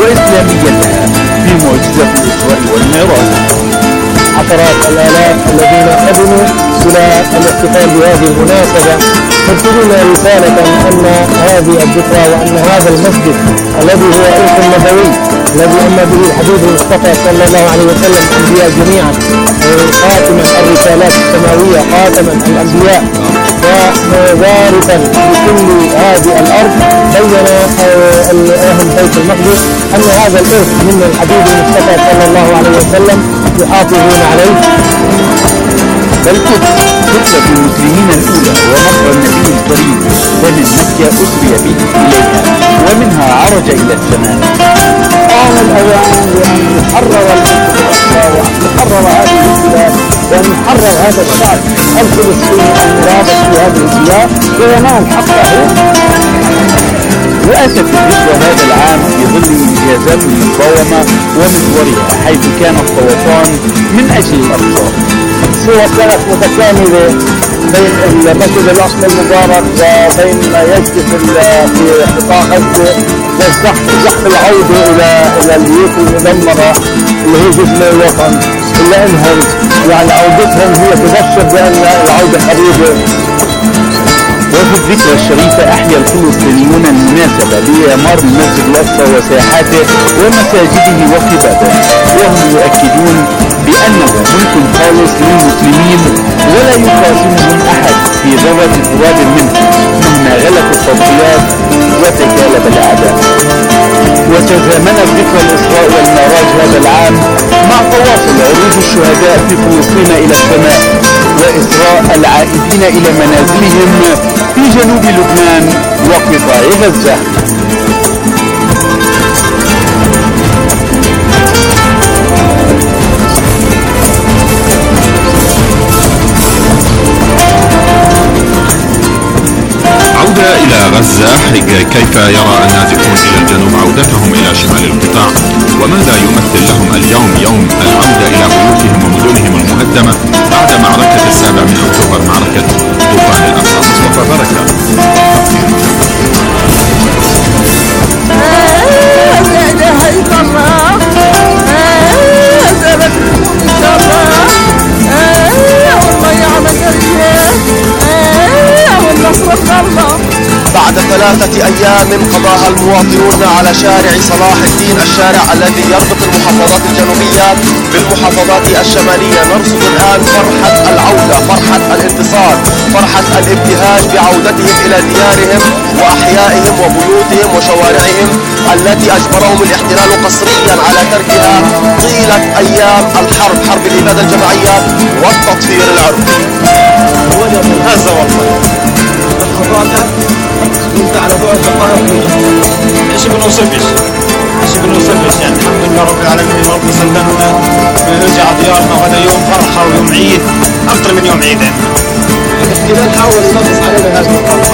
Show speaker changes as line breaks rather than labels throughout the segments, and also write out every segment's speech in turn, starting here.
وإسلاميتها في معجزة الإسراء والمعراج.
عشرات الآلاف الذين قدموا إلى الاحتفال بهذه المناسبة يرسلون رسالة أن هذه الذكرى وأن هذا المسجد الذي هو إرث نبوي الذي أما به الحبيب المصطفى صلى الله عليه وسلم الأنبياء جميعا، خاتما الرسالات السماوية، خاتما الأنبياء ووارثا لكل هذه الأرض، بين أهل بيت المقدس أن هذا الإرث من الحبيب المصطفى صلى الله عليه وسلم يحافظون عليه.
فالقدس قبلة المسلمين الأولى ومصر النبي الكريم، ومن مكة أسري به إليها ومنها عرج إلى السماء.
آن الأوان لأن يحرر المسجد الأقصى وأن يحرر هذه البلاد وأن يحرر هذا الشعب الفلسطيني المرابط في هذه البلاد وينال حقه.
وأتت الذكرى هذا العام في ظل إنجازات المقاومة ومحورها، حيث كان الطوفان من أجل الأقصى.
الصور كانت متكاملة بين المسجد الأقصى المبارك وبين ما يجري في قطاع غزة وزحف العودة إلى البيوت المدمرة اللي هي جزء الوطن، إلا أنهم يعني عودتهم هي تبشر بأن العودة قريبة.
وفي الذكرى الشريفة أحيا الفلسطينيون المناسبة لإعمار المسجد الأقصى وساحاته ومساجده وقبابه، وهم يؤكدون بأنه ملك خالص للمسلمين ولا يقاسمهم أحد في ذرة تراب منه مهما غلت التضحيات وتكالب الأعداء. وتزامنت ذكرى الإسراء والمعراج هذا العام مع تواصل عروج الشهداء في فلسطين إلى السماء، وإسراء العائدين إلى منازلهم في جنوب لبنان وقطاع غزة.
عودة إلى غزة، كيف يرى النازحون إلى الجنوب عودتهم إلى شمال القطاع؟ وماذا يمثل لهم اليوم يوم العودة إلى بيوتهم ومدنهم المهدمة بعد معركة 7 أكتوبر، معركة طوفان الأقصى؟ مصطفى بركة.
لا إله إلا الله، زادت إن شاء الله، والله يا عمزرية، والنصر الله.
بعد 3 أيام قضاها المواطنون على شارع صلاح الدين، الشارع الذي يربط المحافظات الجنوبية بالمحافظات الشمالية، نرصد الآن فرحة العودة، فرحة الانتصار، فرحة الابتهاج بعودتهم إلى ديارهم وأحيائهم وبيوتهم وشوارعهم التي أجبرهم الاحتلال قسريا على تركها طيلة أيام الحرب، حرب الإبادة الجماعية والتطهير العرقي. هذا والله
الخطاطة كنت على بعد دقائق ايش بنوصفش يعني. الحمد لله رب العالمين، رب سلمنا ونرجع ديارنا، وهذا يوم فرحة ويوم عيد أكثر من يوم عيد. الاحتلال حاول ينغص علينا هذه الفرحة،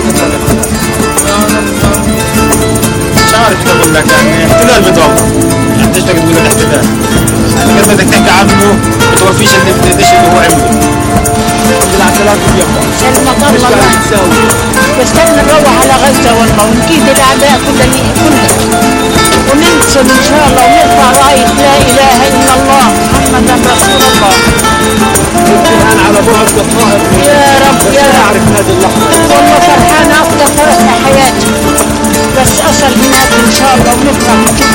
مش عارف شو اقول لك، يعني احتلال بتوقف، يعني ايش بدك تقول الاحتلال؟ يعني قد بدك تحكي عنه بتوفيش اللي ايش اللي هو عمله. العسلات بيقع
سلمك الله، بس بدنا نروح على غزة والله ونكيد الأعداء كلها وننصر إن شاء الله ونرفع راية لا إله إلا الله محمد رسول الله.
الآن على بعد دقائق
يا رب يا رب
أعرف هذه اللحظة،
والله فرحانة أفضل فرح في حياتي، بس أصل هناك إن شاء الله ونفرح نشوف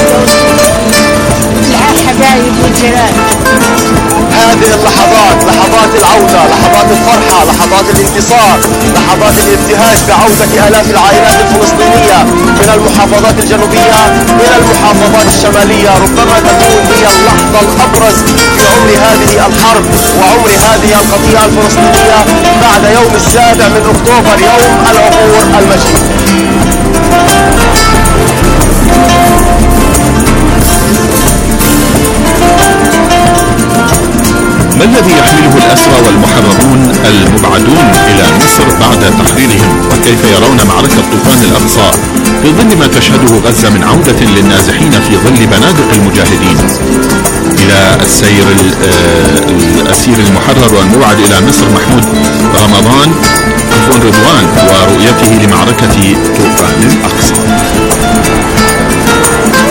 الحبايب والجيران.
هذه اللحظات، لحظات العودة، لحظات الفرحة، لحظات الانتصار، لحظات الابتهاج بعودة آلاف العائلات الفلسطينية من المحافظات الجنوبية إلى المحافظات الشمالية، ربما تكون هي اللحظة الأبرز في عمر هذه الحرب وعمر هذه القضية الفلسطينية بعد يوم 7 أكتوبر، يوم العبور المجيد.
ما الذي يحمله الأسرى والمحررون المبعدون إلى مصر بعد تحريرهم، وكيف يرون معركة طوفان الأقصى في ظل ما تشهده غزة من عودة للنازحين في ظل بنادق المجاهدين؟ إلى السير الأسير المحرر والمبعد إلى مصر محمود رضوان ورؤيته لمعركة طوفان الأقصى.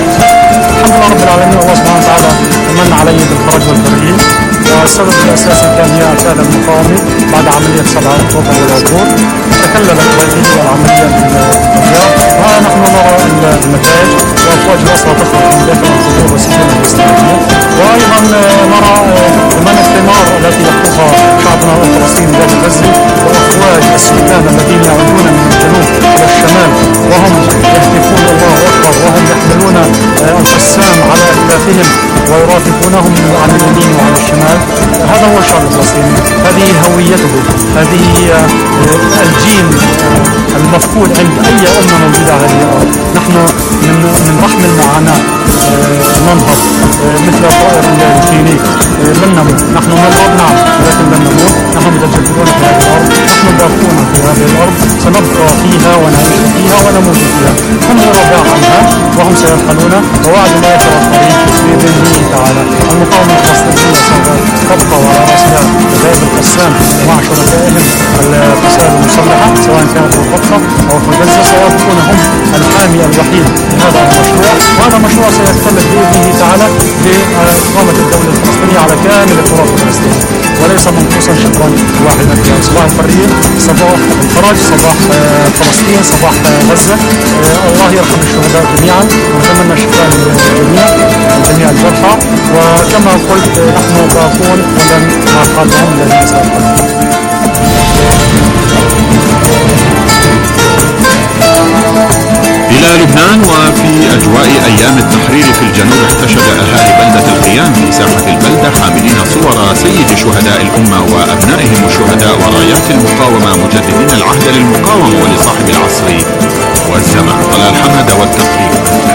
والسبب الأساسي كان هي الفئة المقاومة بعد عملية 7 أكتوبر والعبور تكللت هذه العملية بالديار، ونحن نرى النتائج وأفواج الأسرى تخرج من داخل القصور والسجون الإسلامية، وأيضا نرى كمان الثمار التي يخطفها شعبنا الفلسطيني داخل غزة وأفواج السكان الذين يعودون من الجنوب إلى الشمال وهم يهتفون الله أكبر وهم يحملون القسام على أكتافهم ويرافقونهم عن اليمين وعن الشمال. هذا هو الشعب الفلسطيني، هذه هويته، هذه الجين المفقود عند أي أمة موجودة على الأرض. نحن من رحم المعاناة ننهض مثل طائر الفينيك، لن نموت، نحن نلعب نعم ولكن لن نموت، نحن متجددون في هذه الأرض، نحن باقون في هذه الأرض، سنبقى فيها ونعيش فيها ونموت فيها. هم غرباء عنها وهم سيرحلون، ووعد الله الطريق بإذنه تعالى. المقاومة الفلسطينية سوف تبقى على رأسها ذئب القسام مع شركائهم الفصائل المسلحة سواء كانت في القدس أو في غزة، سيكون هم الحامي الوحيد لهذا المشروع، وهذا المشروع سيستمر بإذنه تعالى بإقامة الدولة الفلسطينية على كامل التراب الفلسطيني وليس منقوصا شطرا واحدا فيها. صباح الحرية، صباح الفرج، صباح فلسطين، صباح غزة. الله يرحم الشهداء جميعا ونتمنى الشفاء للجميع جميع الجرحى، وكما قلت نحن باقون ولن نرحلهم الذين سيرحلون.
إلى لبنان، وفي أجواء أيام التحرير في الجنوب احتشد أهالي بلدة الخيام في ساحة البلدة حاملين صور سيد شهداء الأمة وأبنائهم الشهداء ورايات المقاومة مجددين العهد للمقاومة ولصاحب العصر والزمان. طلال حمد والتقرير.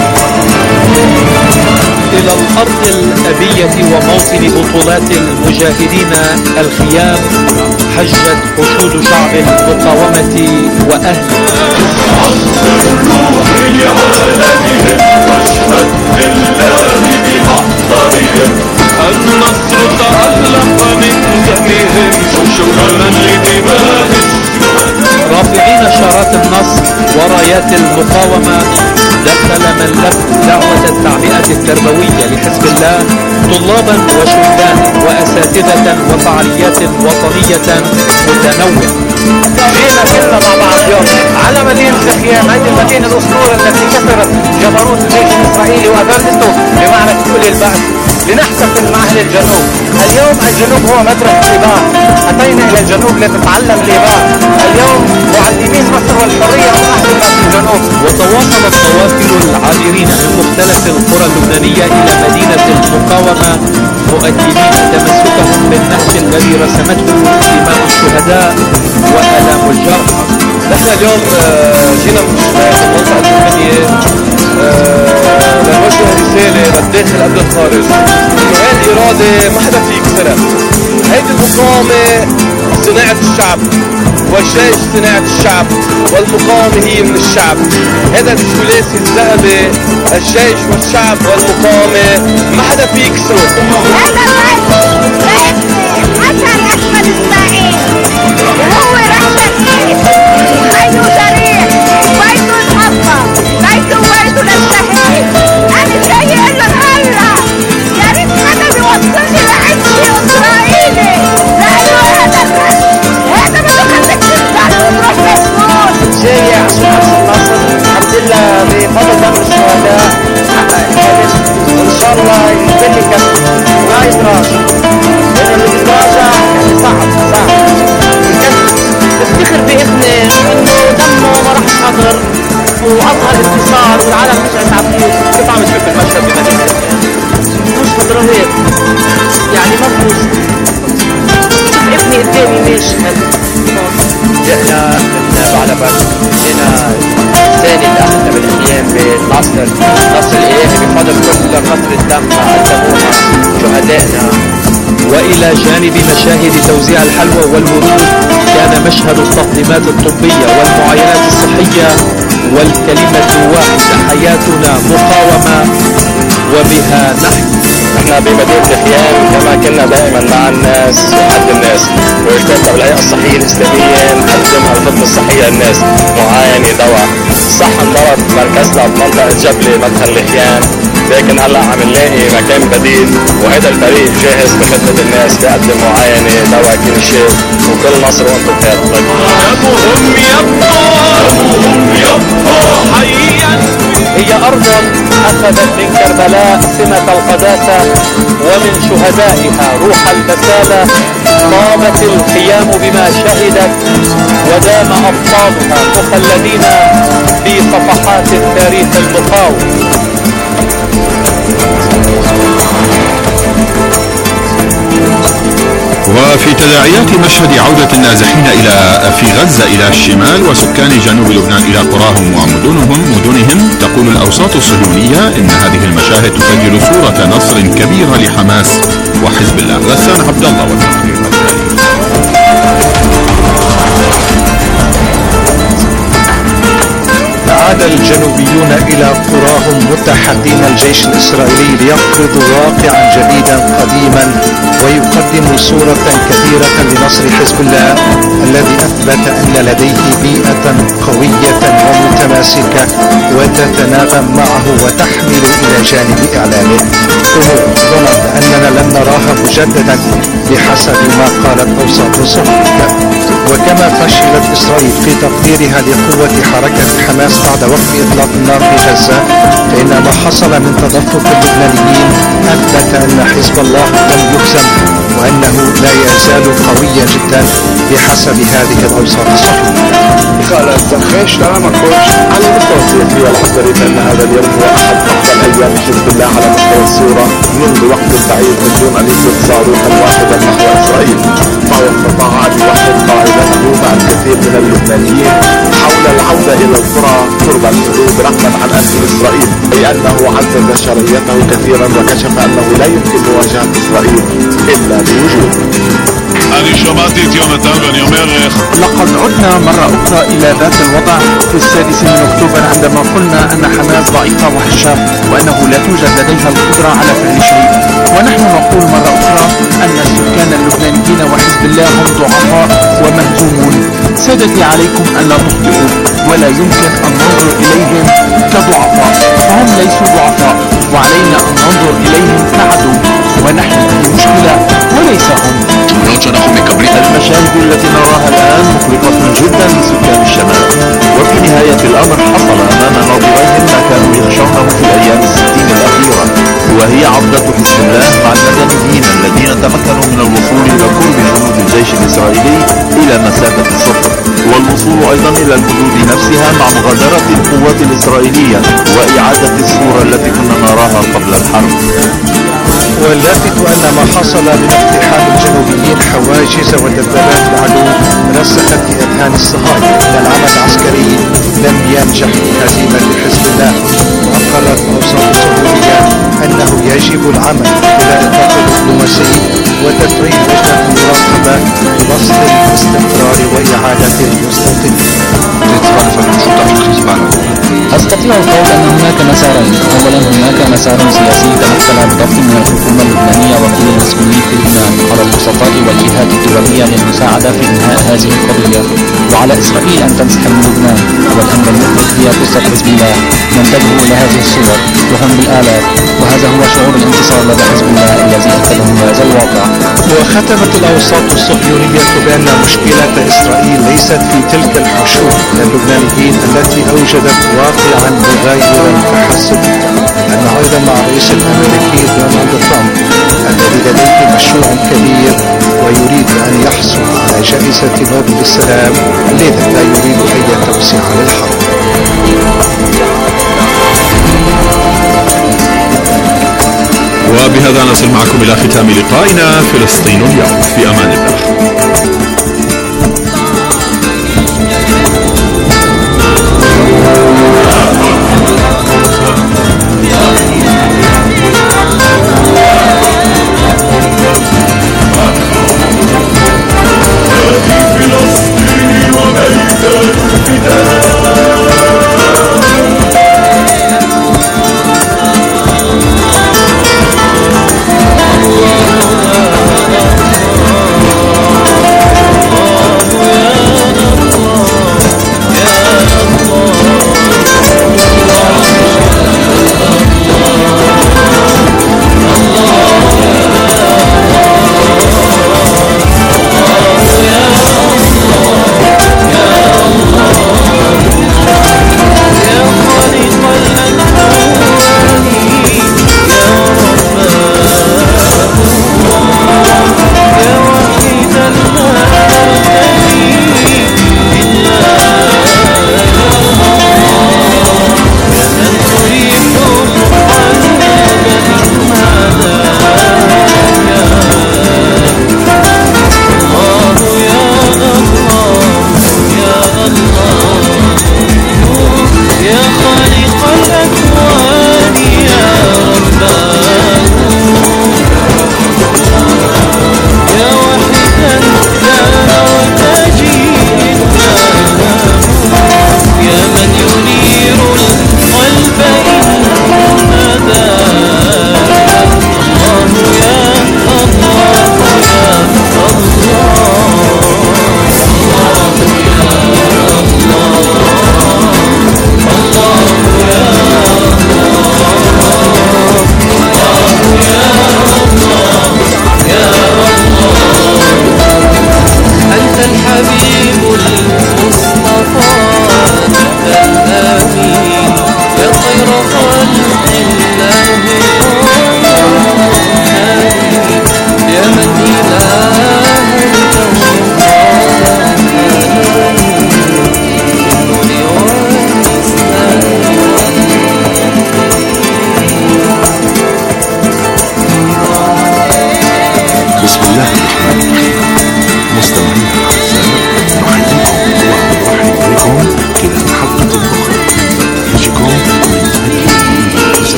إلى الأرض الأبية وموطن بطولات المجاهدين الخيام حجت حشود شعب المقاومة وأهله. النصر تألق من دمهم شكرا لدمائهم. رافعين شارات النصر ورايات المقاومة دخل من لف دعوة التعبئة التربوية لحزب الله طلابا وشبانا وأساتذة وفعاليات وطنية متنوعة.
جينا كلنا مع بعض اليوم على مدينة الخيام، هذه المدينة الأسطورة التي كسرت جبروت الجيش الإسرائيلي وأذلته بمعنى كل البأس لنحتفل مع أهل الجنوب. اليوم الجنوب هو مدرسة الإباء، أتينا إلى الجنوب لتتعلم الإباء. اليوم معلمين مصر والحرية هم أهل الجنوب.
وتواصل الطوافل العابرين من مختلف القرى اللبنانية إلى مدينة المقاومة مؤكدين تمسكهم بالنهج الذي رسمته دماء الشهداء وآلام الجرحى.
نحن اليوم جينا من مستشفيات المنطقة الفنية لنوجه رسالة للداخل قبل الخارج إنه هذه الإرادة ما حدا فيه يكسرها. هذه المقاومة صناعة الشعب والجيش صناعة الشعب والمقاومة هي من الشعب. هذا الثلاثي الذهبي الجيش والشعب والمقاومة ما حدا فيه يكسره.
حسن أحمد إسماعيل وهو رشيد وخيله سريع وبيته الحفة بيته للشهيد. أنا جاي أقول لك هلا يا ريت حدا بيوصلني لعيش إسرائيلي لأنه هذا ما بخليك ترجع وتروح مسموم.
جاي عشان أحسن مصر الحمد لله بفضل دم الشهداء وإن شاء الله ينتهي كسر ما يتراجع.
بفتخر بابني انه دمه ما راح يحضر واظهر انتصار والعالم رجعت عبيد.
كيف عم تشوف المشهد بمدينة الخيام؟
مشهد رهيب يعني مفروض شوف ابني قدامي ماشي.
جئنا من بعلبك، جئنا ثاني داخلنا بالخيام بالنصر الإلهي بفضل كل قطرة دم قدموها شهدائنا.
وإلى جانب مشاهد توزيع الحلوى والورود كان مشهد التقديمات الطبية والمعاينات الصحية والكلمة واحدة: حياتنا مقاومة وبها نحن.
نحن بمدينة الخيام كما كنا دائما مع الناس وحد الناس، ويشتغل بالهيئة الصحية الإسلامية نقدم الخدمة الصحية للناس، معاينة، دواء. صح انضرب مركزنا بمنطقة جبلة مدخل الخيام لكن هلا عم نلاقي مكان بديل، وهذا الفريق جاهز بخدمة الناس، بيقدم معاينة، دواء، كل شيء، وكل نصر وانتم بخير.
هي أرض أخذت من كربلاء سمة القداسة ومن شهدائها روح البسالة، طابت الخيام بما شهدت ودام أبطالها مخلدين في صفحات التاريخ المقاوم.
وفي تداعيات مشهد عودة النازحين في غزة إلى الشمال وسكان جنوب لبنان إلى قراهم ومدنهم، تقول الأوساط الصهيونية إن هذه المشاهد تسجل صورة نصر كبيرة لحماس وحزب الله. غسان عبد الله والتقرير التالي.
عاد الجنوبيون إلى قراهم متحدين الجيش الإسرائيلي ليفرض واقعا جديدا قديما ويقدم صورة كثيرة لنصر حزب الله الذي أثبت أن لديه بيئة قوية ومتماسكة وتتناغم معه وتحمل إلى جانب إعلامه ظنن أننا لن نراها مجددا بحسب ما قالت أوساط صهيونية. وكما فشلت إسرائيل في تقديرها لقوة حركة حماس بعد وقف إطلاق النار في غزة، فإن ما حصل من تدفق اللبنانيين أثبت أن حزب الله لم يهزم وأنه لا يزال قويا جدا بحسب هذه الأوساط الصهيونية.
على المستوى السياسي والعسكري فإن هذا اليوم هو أحد أفضل أيام حزب الله على مستوى الصورة منذ وقت بعيد، من دون أن يصير صاروخا واحدا نحو إسرائيل، فهو استطاع أن يوحد قاعدته مع الكثير من اللبنانيين حول العودة إلى القرى قرب الحدود رغما عن أنف إسرائيل، أي أنه عزز شرعيته كثيرا وكشف أنه لا يمكن مواجهة إسرائيل إلا بوجود.
אני שמעתי את יונתן ואני אומר
لقد عدنا مرة أخرى إلى ذات الوضع في 6 من أكتوبر عندما قلنا أن حماس ضعيفة وهشة وأنه لا توجد لديها القدرة على فعل شيء، ونحن نقول مرة أخرى أن السكان اللبنانيين وحزب الله هم ضعفاء ومهزومون. سادتي عليكم أن لا تخطئوا، ولا يمكن أن ننظر إليهم كضعفاء، فهم ليسوا ضعفاء، وعلينا أن ننظر إليهم كعدو، ونحن في مشكلة وليس هم. المشاهد التي نراها الآن مقلقة جدا لسكان الشمال، وفي نهاية الأمر حصل أمام ناظريهم ما كانوا يخشونه في الأيام 60 الأخيرة، وهي عودة حزب الله مع المدنيين الذين تمكنوا من الوصول إلى قرب جنود الجيش الإسرائيلي إلى مسافة صفر، والوصول أيضا إلى الحدود نفسها مع مغادرة القوات الإسرائيلية وإعادة الصورة التي كنا نراها قبل الحرب.
واللافت أن ما حصل من اقتحام الجنوبيين حواجز ودبابات العدو رسخت في أذهان الصهاينة أن العمل العسكري لم ينجح في هزيمة حزب الله، وأقرت أوساط الصهيونية أنه يجب العمل إلى إطلاق الدبلوماسي وتفعيل لجنة المراقبة لوصل الاستقرار وإعادة المستقلية.
أستطيع القول أن هناك مسارين. أولا هناك مسار سياسي تمثل بضغط من الحكومة اللبنانية وكل المسؤولين في لبنان على الوسطاء والجهات الدولية للمساعدة في إنهاء هذه القضية، وعلى إسرائيل أن تنسحب من لبنان. والأمر المخرج هي قصة حزب الله، ننتبه إلى هذه الصور وهم بالآلاف، وهذا هو شعور الانتصار لدى حزب الله الذي أكدهم هذا الواقع.
وختمت الأوساط الصهيونية بأن مشكلة إسرائيل ليست في تلك الحشود من اللبنانيين التي أوجدت واقعا مغايرا فحسب، أن أيضا مع الرئيس الأمريكي دونالد ترامب الذي لديه مشروع كبير ويريد أن يحصل على جائزة نوبل للسلام، لذا لا يريد أي توسيع للحرب.
وبهذا نصل معكم إلى ختام لقائنا فلسطين اليوم. في أمان الله.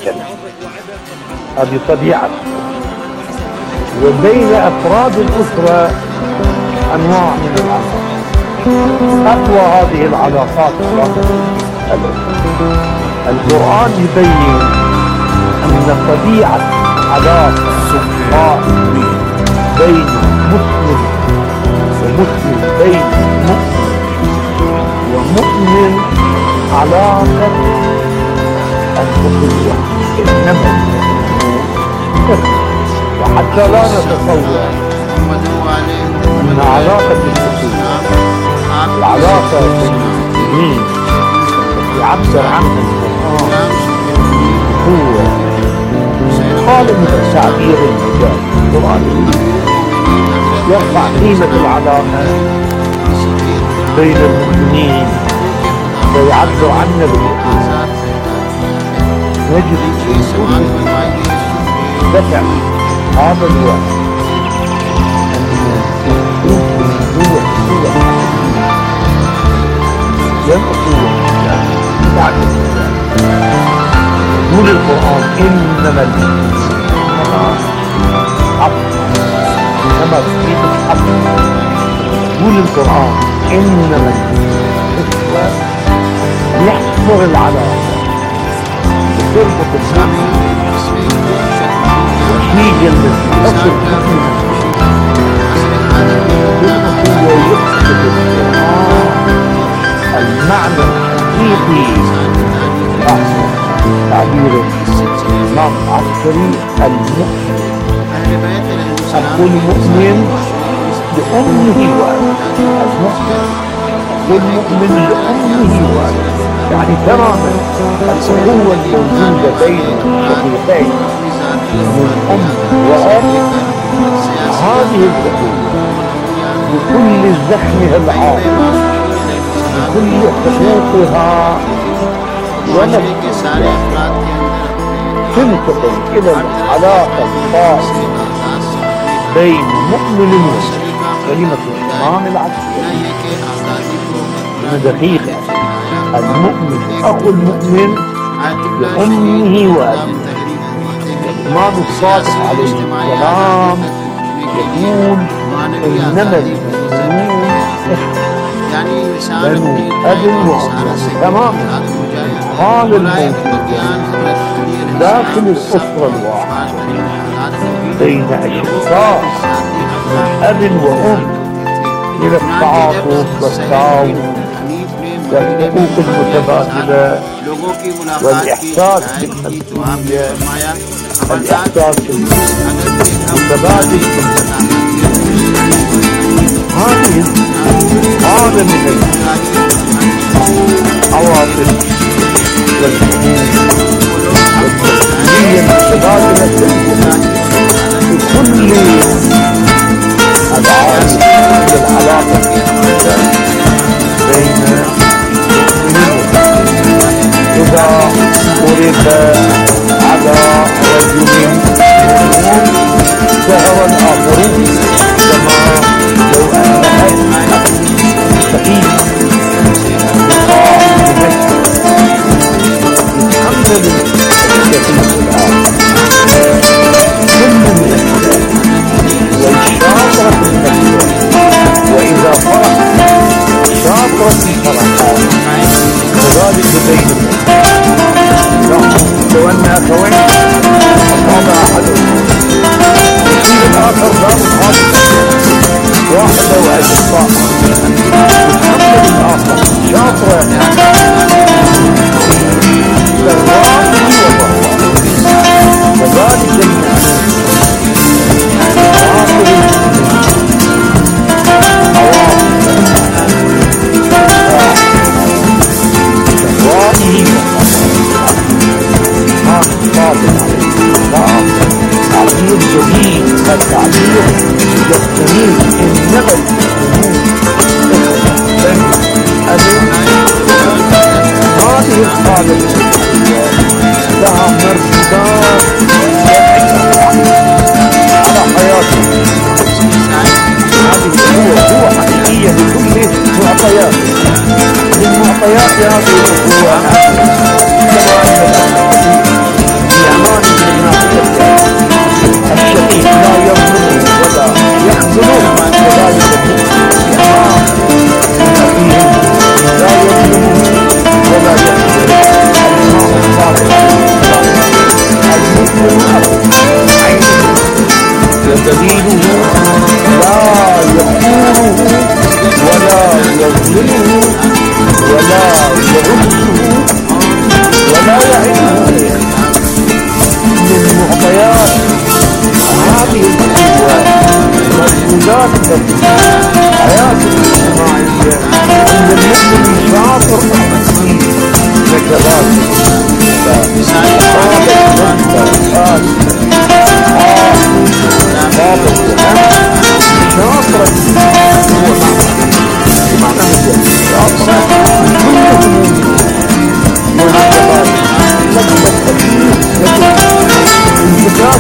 الشرع، هذه طبيعة. وبين أفراد الأسرة أنواع من العلاقات. أقوى هذه العلاقات القرآن يبين أن طبيعة علاقة بين مسلم ومسلم، بين مؤمن ومؤمن، علاقة الأخوة، إنما وحتى لا نتصور أن علاقة الأخوة، العلاقة بين المسلمين يعبر عنها القرآن هو خالق من التعبير المجازي. القرآن يرفع قيمة العلاقة بين المؤمنين ويعبر عنها بالأخوة. نجد دفع هذا الوقت هو ينقصوا بعد يقول القرآن إنما إنما تريد الحق. يقول القرآن إنما يحصر العلاقة وتربط المؤمن وحيد الأصل المعنى الحقيقي تعبير الإمام العسكري المؤمن، أخو المؤمن لأمه والد، والمؤمن لأمه والد، يعني تماما الأخوة الموجودة بين الشقيقين من أم وأب، هذه الأخوة بكل زخمها العاطفي، بكل حقوقها ونفسها، تنتقل إلى العلاقة الخاصة بين مؤمن ومسلم. كلمة الإمام العسكري من دقيقة، المؤمن أخو المؤمن لأمه وأبيه. الإمام الصادق عليه السلام يقول إنما المؤمنون بنو أب وأم. تماما حال الموجود داخل الأسرة الواحدة بين أشخاص من أب وأم إلى التعاطف والتعاون والحقوق المتبادلة والإحساس بالمسؤولية، الإحساس المتبادل. هذه هذا من العواطف والحقوق والمسؤولية المتبادلة بكل أبعاد العلاقة بين إذا أريد على رجل ظهر الآخرون كما لو أن شقيق يتحمل الشقيق الآخر كل من الأشياء والشاطرة في الأشياء، وإذا فرح شاطرة في الفرحات وذلك بين لو أن أخوين أصاب أحدهم يصير الآخر ذات خاصة واحدة وأشقاء يتحمل الآخر شاطرة للراس وذلك تعبير جديد، التعبير يستميل إنما هذه الخالق لها مرصدات على حياته. هذه الأخوة حقيقية لكل معطيات من معطيات هذه الأخوة كما أن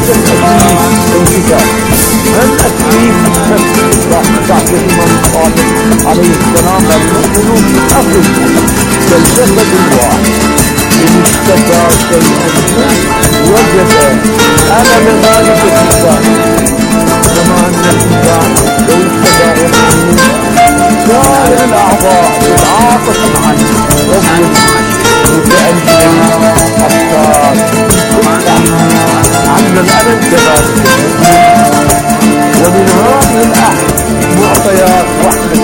التكليف انتكاس. من التكليف نفسه راح تعطي الإمام الصادق عليه السلام المؤمن أخو كالجسد الواحد إن اشتكى شيئا وجد ألم ذلك الإنسان، كما أن الإنسان لو اشتكى يقين سائر الأعضاء تتعاطف معا رجل متألم حساس تفتح عن الألم كذلك. ومن هذه المعطيات وحدة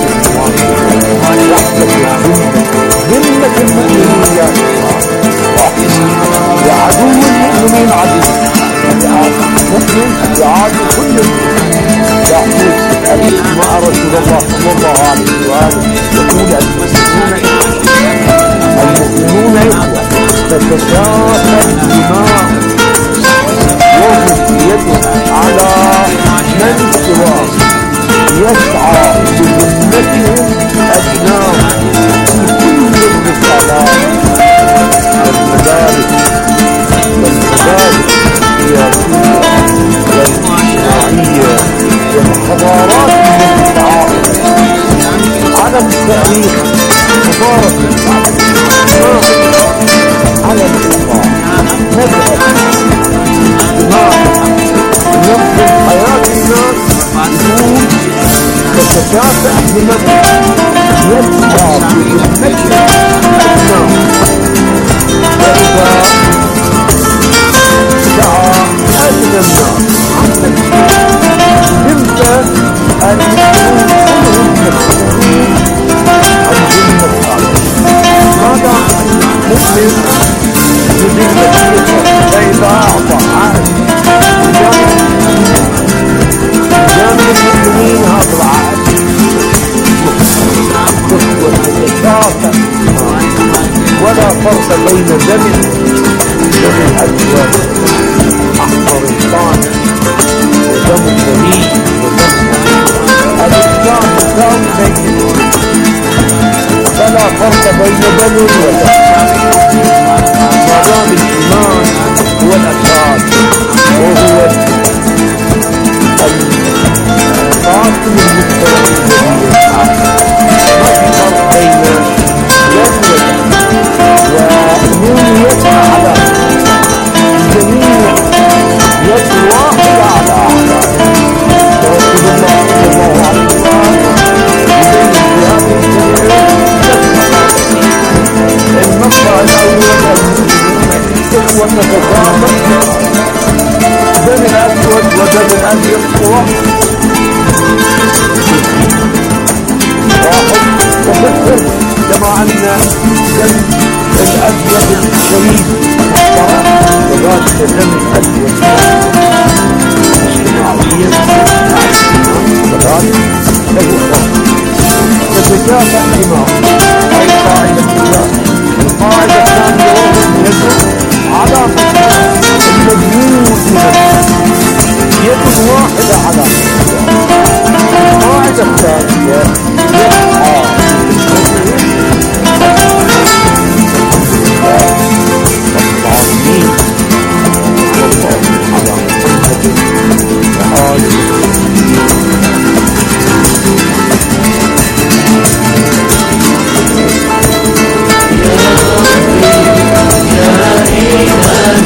ذمة المؤمنين يا وعدو المؤمنين عدو مؤمن يعادي كل يعطيك الحديث مع رسول الله صلى الله عليه وآله يقول المؤمنون إخوة تتكافى الدماء وهم يده على من سواه يسعى بذمتهم أبناء في كل الرسالات والمدارس السياسية والاجتماعية والحضارات المتعاقبة على التاريخ مبارك على الإطلاق نبدأ ينظم حياة الناس بدون تتكافئ بمبدأ يسعى بذمتهم أبناء. وإذا دعا أدنى الناس ذمة المسلمون كلهم مسؤولين عن ذمة ماذا مسلم بذمته فإذا أعطى عهد جامع المؤمنين هذا العهد والتكافؤ ولا فرق بين دم الأسود أحمر الصانع ودم البريء ودم الإسلام مساوي بينهم فلا فرق بين دم ودم ما دام الإيمان هو الأساس وهو القاسم المشترك الذي ما في فرق بين دم ودم ومن يسعى على جميع يد واحدة على أعداء. ورسول الله صلى الله عليه وسلم يبين في هذه المقطع الأول إخوة تتضامن دم الأسود ودم الأبيض سواء واحد وفكر كما أن دم الأبيض الشريف محترم وذلك دم الأبيض اجتماعيا مع الإسلام وذلك له فرق. تتكافئ دماء أي قاعدة الله. القاعدة الثانية وهم يدعو على المجنون يد واحدة على القاعدة الثانية يسعى
يا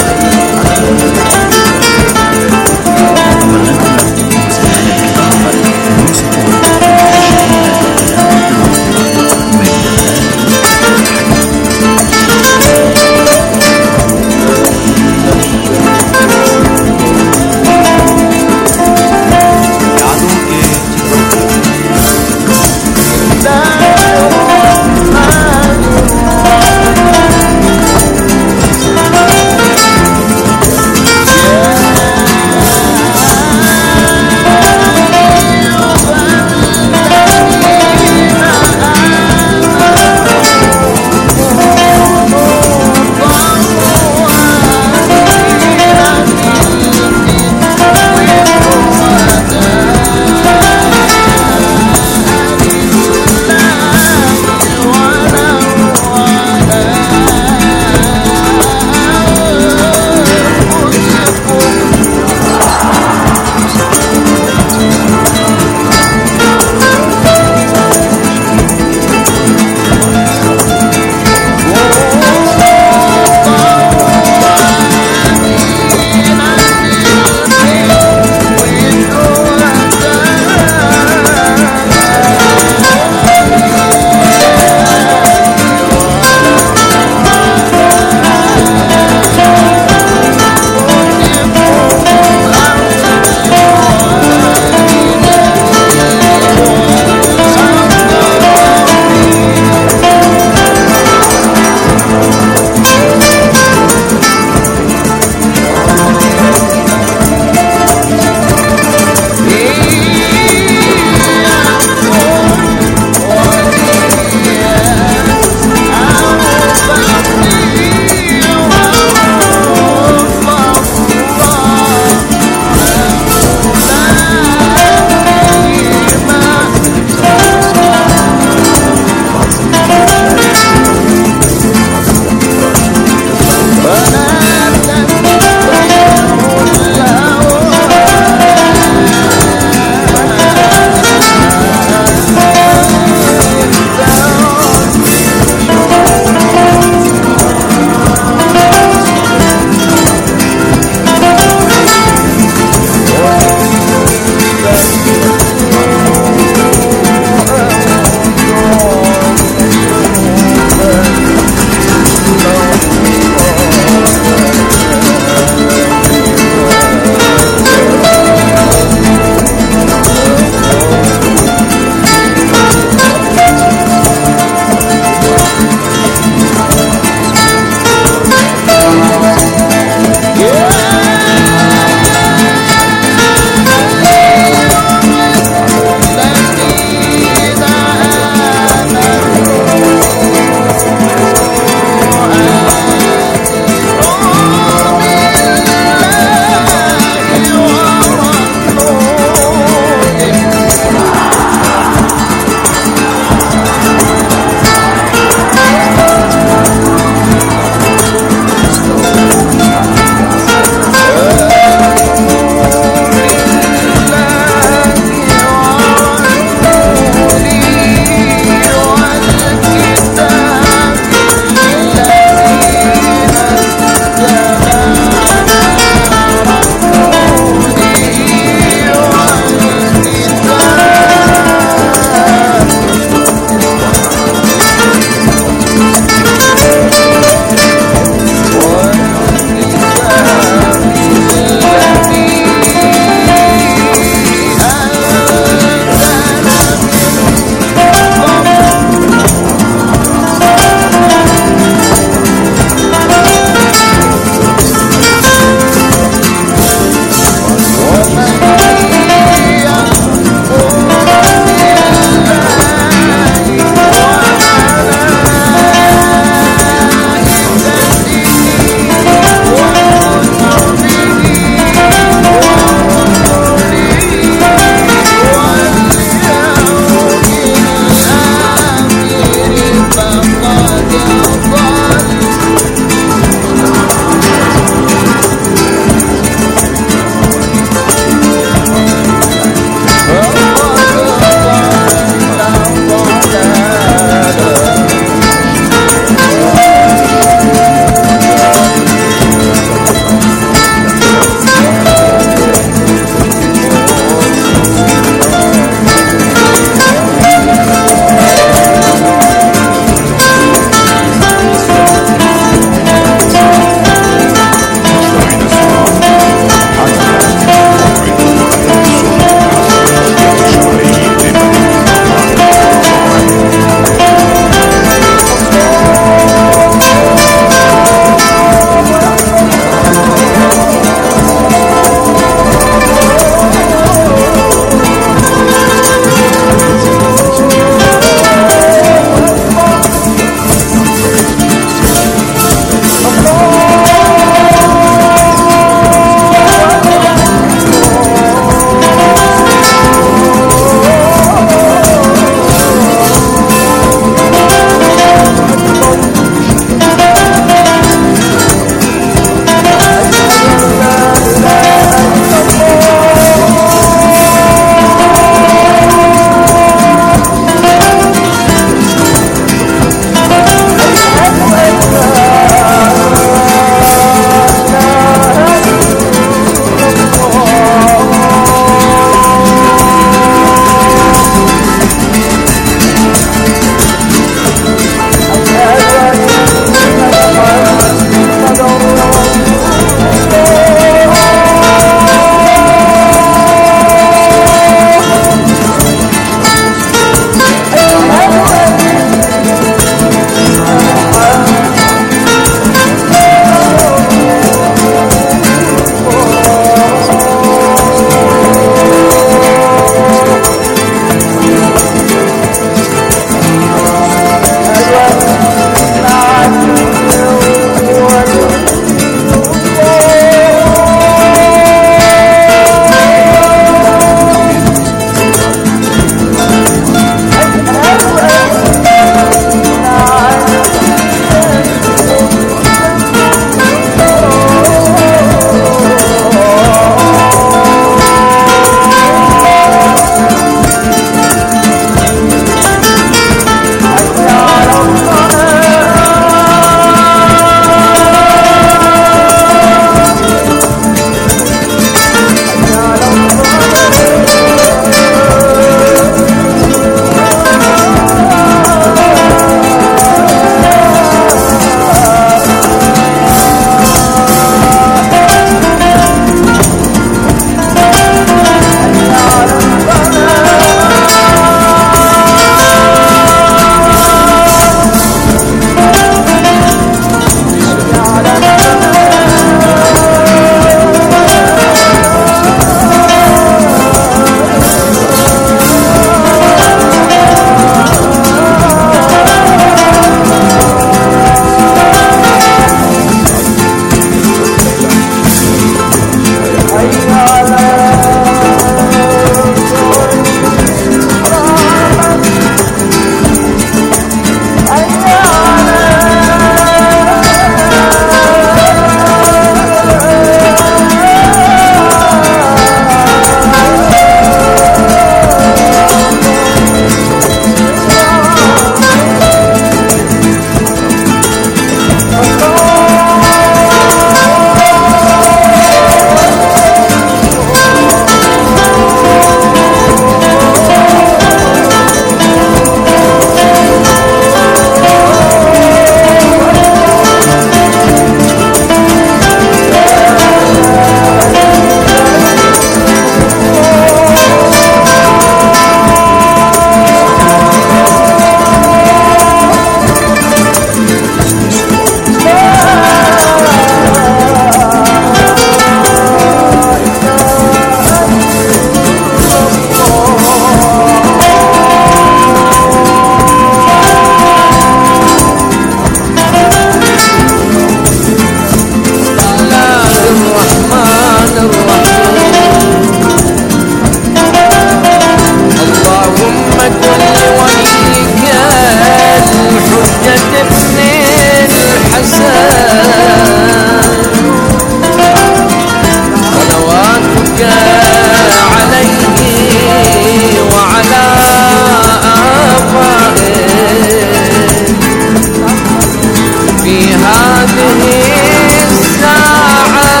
في هذه الساعة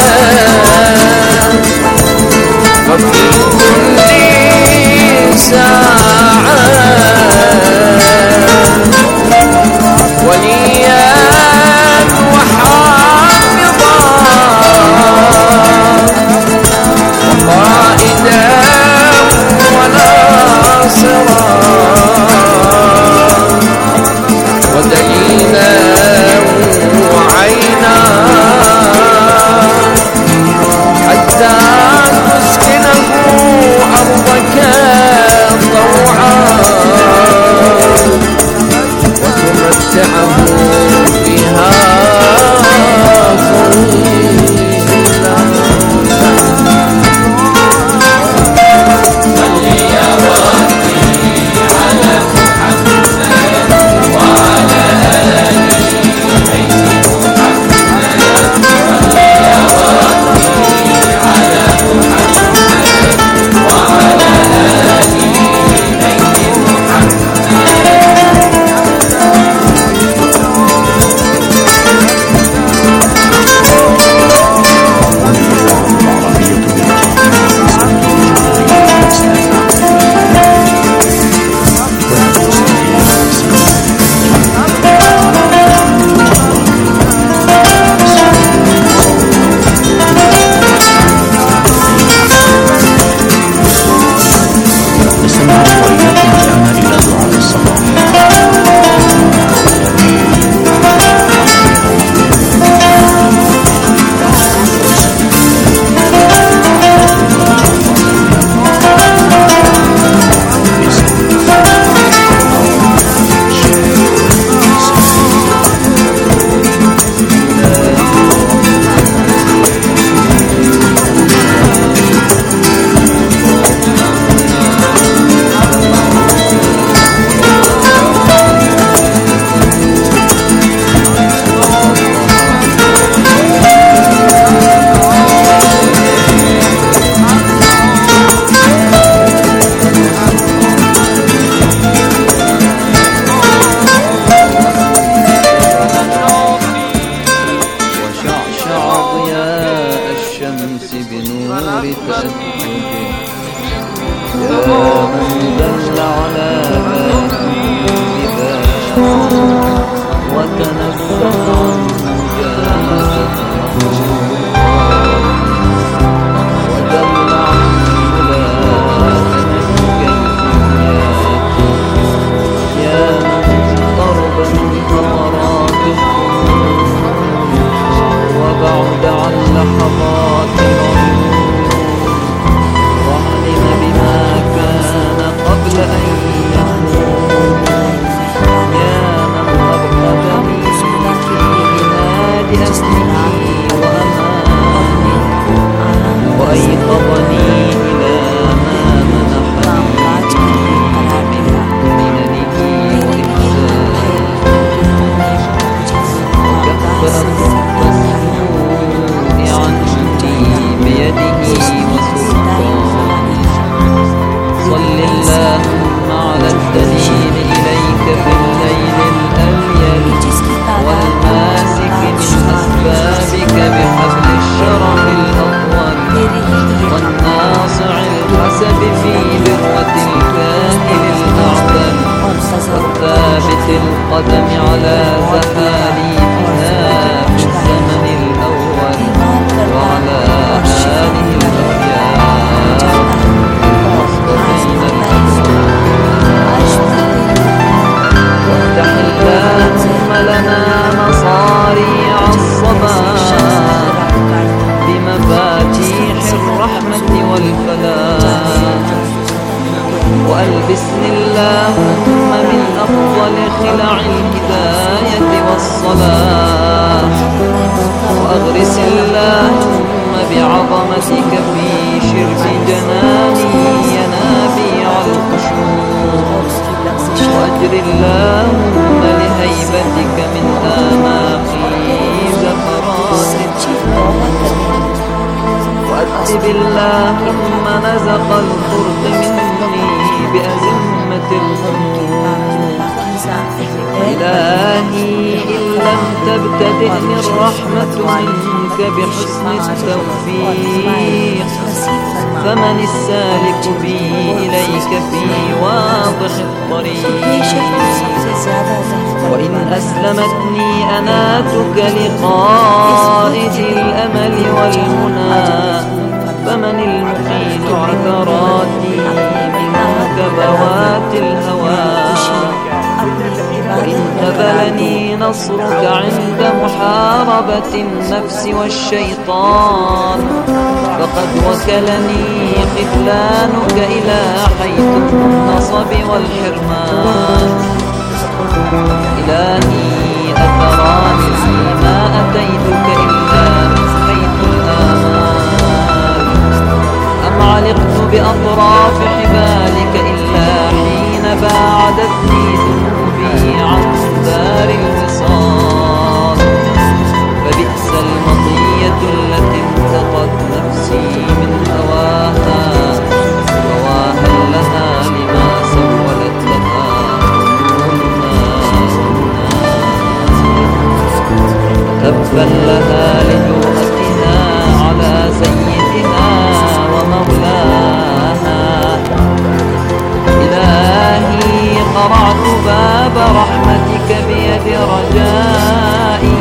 وفي كل ساعة وليا وحافظا وقائدا وناصرا ودليلا وعينا حتى تسكنه أرضك طوعا وتمتعه فيها وألبسني اللهم من أفضل خلع الهداية والصلاة وأغرس اللهم بعظمتك في شرب جناني ينابيع الخشوع وأجر اللهم لهيبتك من آناقي زفرات وأذهب اللهم نزق الخرق مني بأزمة الهموم إلهي إلا لم تبتدئني الرحمة منك بحسن التوفيق، فمن السالك بي إليك في واضح الطريق. وإن أسلمتني أناتك لقائد الأمل والمنى، فمن المقيت عثراتي من كبوات الهوى. وإن خذلني نصرك عند محاربة النفس والشيطان، فقد وكلني خذلانك إلى حيث النصب والحرمان. إلهي أتراني ما أتيتك إلا من حيث الآمال، أم علقت بأطراف حبالك إلا حين باعدتني ذنوبي عن دار الوصال. فبئس المطية التي انتقت نفسي من هواها، هواها لها لما سولت لها تبا لها لجوءتها على سيدها ومولاها. إلهي قرعت باب رحمتك بيد رجائي،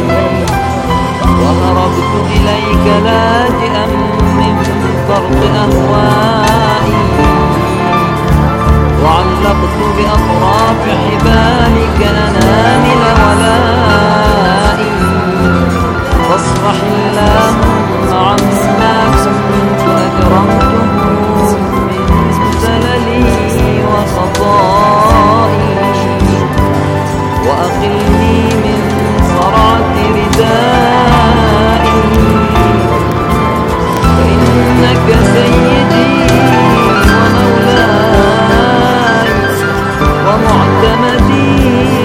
وهربت إليك لاجئا من فرط أهوائي. وعلقت بأطراف حبالك أنامل ولائي، فاصفح اللهم عما كنت أجرمته من زللي وخطائي، وأقلني من صرعة ردائي. فإنك سيدي ومولاي ومعتمدي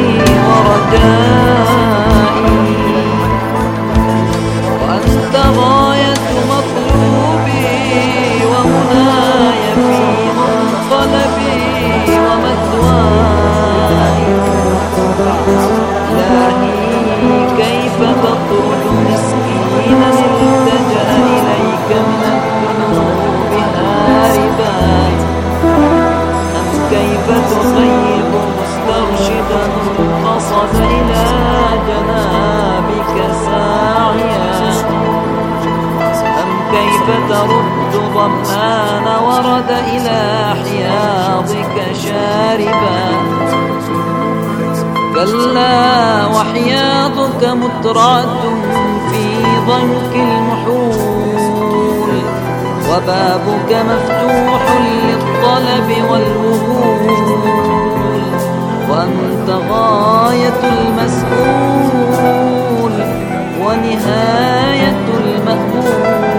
ورجائي، وأنت غاية مطلوبي ومناي في منقلبي ومثواي. إلهي كيف تطرد مسكينا التجأ إليك من الذنوب هاربا، أم كيف تخيب مسترشدا قصد إلى جنابك ساعيا، أم كيف ترد ظمآن ورد إلى حياضك شاربا. كلا وحياضك مترعة في ضنك المحول، وبابك مفتوح للطلب والوهول. وأنت غاية المسؤول ونهاية المأمول.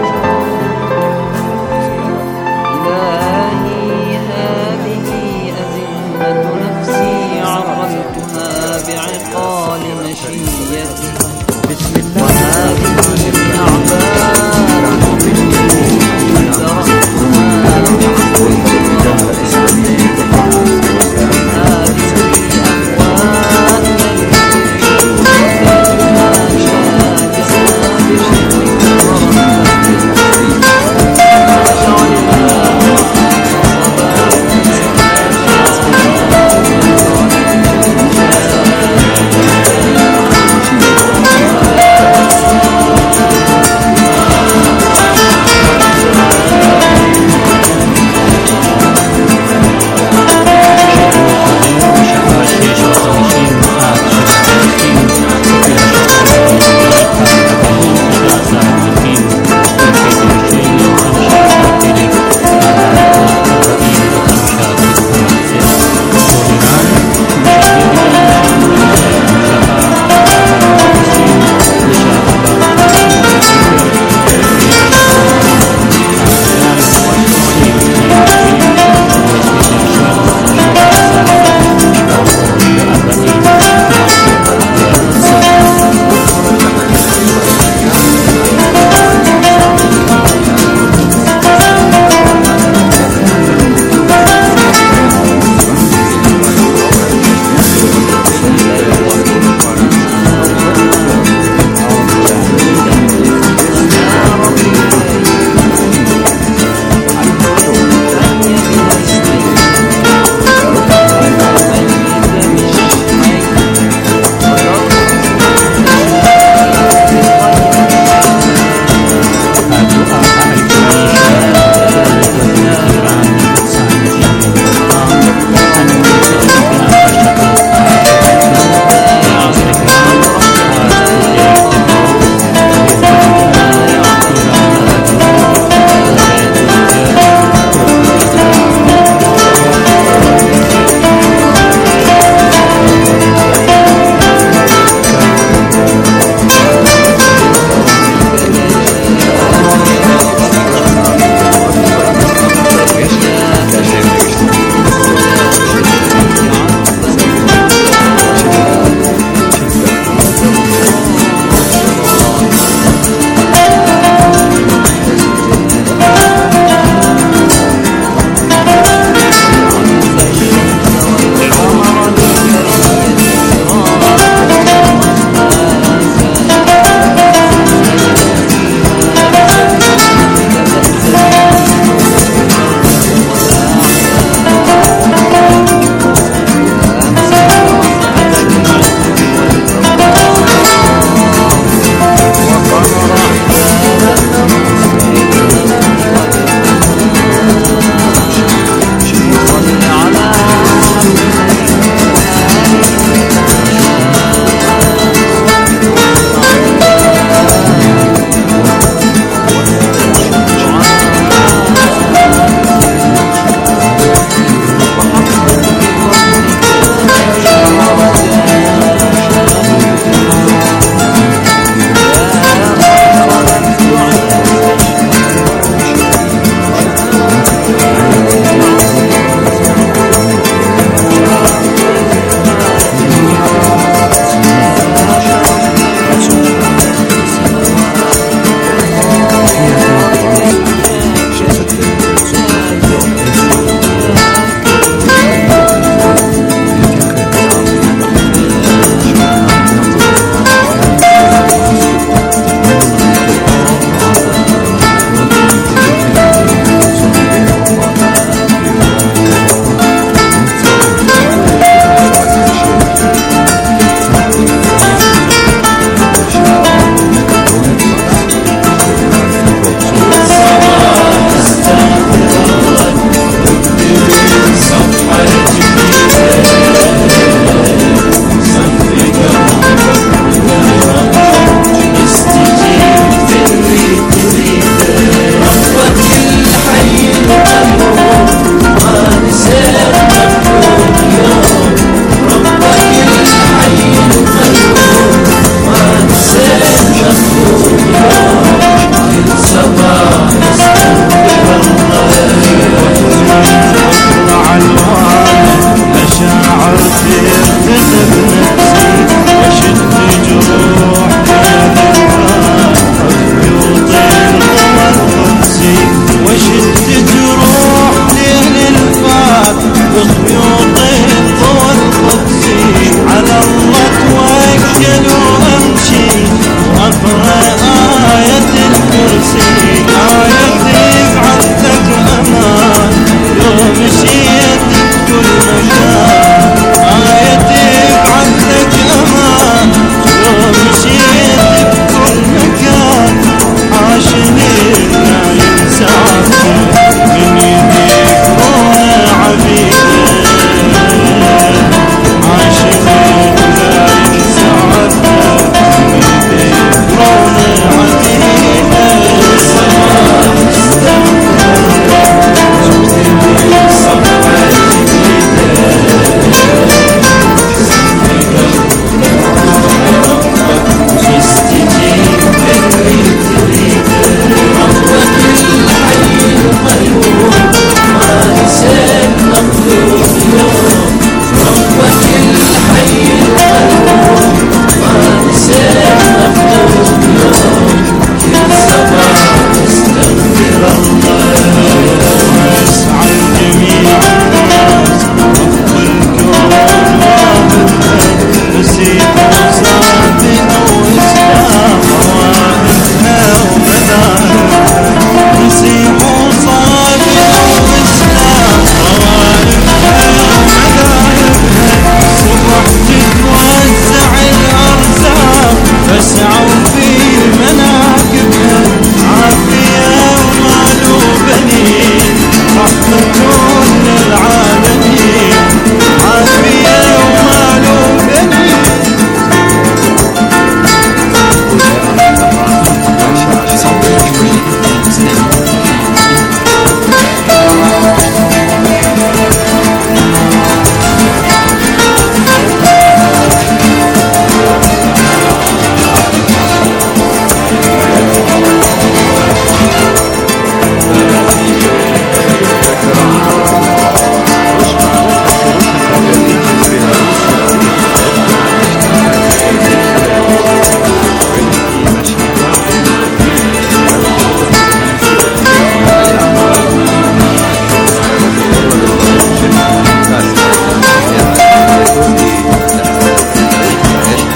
إلهي هذه أزمة نفسي عقلتها بعقال مشيتي، وهذه